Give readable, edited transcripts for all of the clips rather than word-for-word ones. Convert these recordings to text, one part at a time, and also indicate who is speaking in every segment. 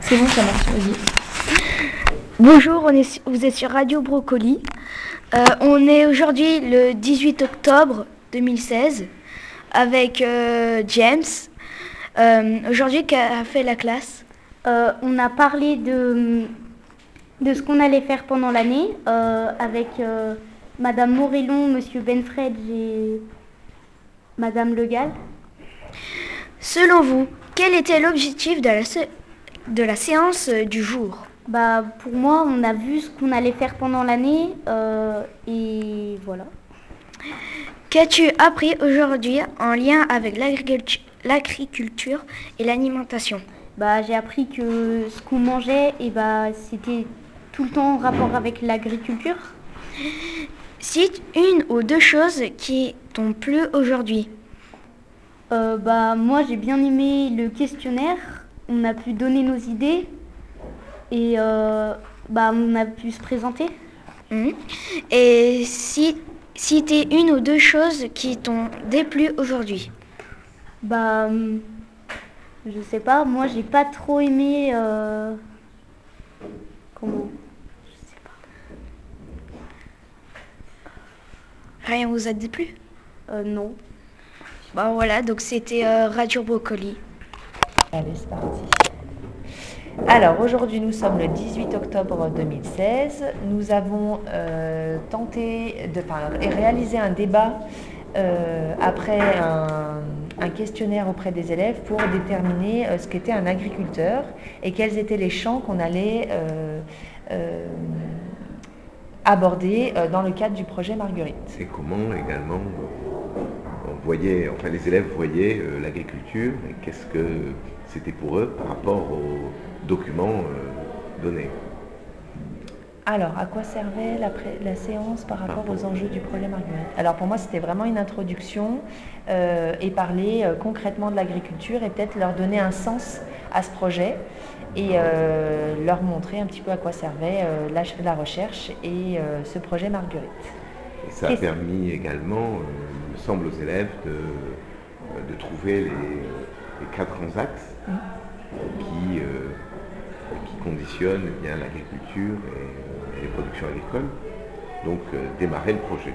Speaker 1: C'est bon, ça marche, vas-y.
Speaker 2: Bonjour, vous êtes sur Radio Brocoli. On est aujourd'hui le 18 octobre 2016 avec James. Aujourd'hui, qu'a fait la classe?
Speaker 3: On a parlé de ce qu'on allait faire pendant l'année avec Madame Morellon, Monsieur Benfred et Madame Le Gall.
Speaker 2: Selon vous, quel était l'objectif de la séance du jour?
Speaker 3: Pour moi, on a vu ce qu'on allait faire pendant l'année et voilà.
Speaker 2: Qu'as-tu appris aujourd'hui en lien avec l'agriculture et l'alimentation?
Speaker 3: J'ai appris que ce qu'on mangeait, c'était tout le temps en rapport avec l'agriculture.
Speaker 2: Cite une ou deux choses qui t'ont plu aujourd'hui.
Speaker 3: Moi, j'ai bien aimé le questionnaire. On a pu donner nos idées et on a pu se présenter.
Speaker 2: Et citer une ou deux choses qui t'ont déplu aujourd'hui.
Speaker 3: Je sais pas, moi j'ai pas trop aimé comment. Je sais pas.
Speaker 2: Rien vous a déplu?
Speaker 3: Non.
Speaker 2: Voilà, donc c'était Radio Brocoli.
Speaker 1: Allez, c'est parti. Alors, aujourd'hui, nous sommes le 18 octobre 2016. Nous avons tenté de réaliser un débat après un questionnaire auprès des élèves pour déterminer ce qu'était un agriculteur et quels étaient les champs qu'on allait aborder dans le cadre du projet Marguerite.
Speaker 4: Et comment également les élèves voyaient l'agriculture et qu'est-ce que c'était pour eux par rapport aux documents donnés.
Speaker 1: Alors, à quoi servait la séance par rapport aux enjeux du projet Marguerite? Alors, pour moi, c'était vraiment une introduction et parler concrètement de l'agriculture et peut-être leur donner un sens à ce projet et leur montrer un petit peu à quoi servait la recherche et ce projet Marguerite.
Speaker 4: Et ça a permis également, il me semble, aux élèves de trouver les 4 grands axes qui conditionnent bien l'agriculture et les productions agricoles. Donc démarrer le projet.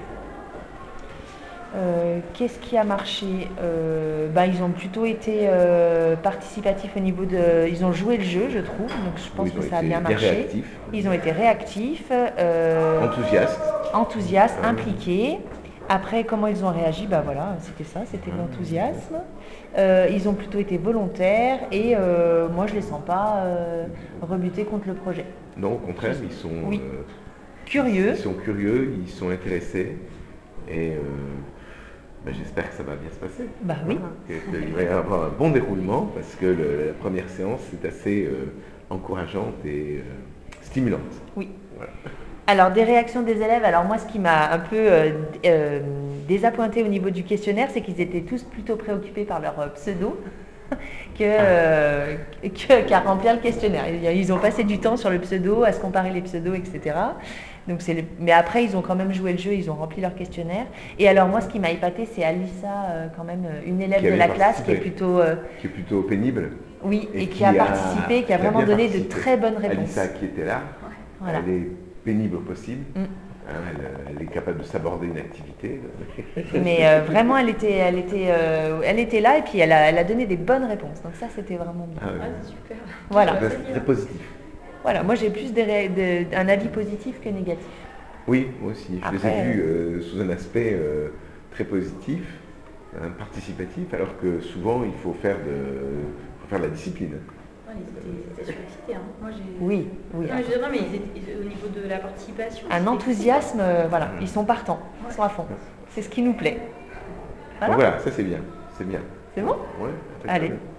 Speaker 1: Qu'est-ce qui a marché? Ils ont plutôt été participatifs au niveau de... Ils ont joué le jeu, je trouve, donc je pense que ça a bien marché. Ils ont été réactifs. Enthousiastes, impliqués. Après, comment ils ont réagi? C'était ça, c'était l'enthousiasme. Ils ont plutôt été volontaires et moi, je ne les sens pas rebutés contre le projet.
Speaker 4: Non, au contraire, ils sont
Speaker 1: curieux.
Speaker 4: Ils sont curieux, ils sont intéressés et j'espère que ça va bien se passer.
Speaker 1: Oui.
Speaker 4: Il va y avoir un bon déroulement parce que la première séance est assez encourageante et stimulante.
Speaker 1: Oui.
Speaker 4: Voilà.
Speaker 1: Alors, des réactions des élèves. Alors, moi, ce qui m'a un peu désappointé au niveau du questionnaire, c'est qu'ils étaient tous plutôt préoccupés par leur pseudo qu'à remplir le questionnaire. Ils ont passé du temps sur le pseudo, à se comparer les pseudos, etc. Donc, mais après, ils ont quand même joué le jeu, ils ont rempli leur questionnaire. Et alors, moi, ce qui m'a épaté, c'est Alissa, quand même, une élève de la classe qui est plutôt
Speaker 4: pénible.
Speaker 1: Oui, et qui a participé, qui a vraiment donné de très bonnes réponses.
Speaker 4: Alissa qui était là, voilà. Elle est pénible au possible. Elle est capable de s'aborder une activité.
Speaker 1: Mais vraiment, elle était là et puis elle a donné des bonnes réponses. Donc ça, c'était vraiment bien.
Speaker 5: C'est super.
Speaker 1: Voilà.
Speaker 4: C'est très positif.
Speaker 1: Voilà, moi j'ai plus un avis positif que négatif.
Speaker 4: Oui, moi aussi. Je les ai vus sous un aspect très positif, participatif, alors que souvent il faut faire de la discipline.
Speaker 5: Ils étaient sollicités. Moi,
Speaker 1: oui.
Speaker 5: Non, mais au niveau de la participation.
Speaker 1: Un enthousiasme, voilà, ils sont partants, ils sont à fond. C'est ce qui nous plaît.
Speaker 4: Voilà, ça c'est bien. C'est bien.
Speaker 1: C'est bon?
Speaker 4: Ouais.
Speaker 1: Allez.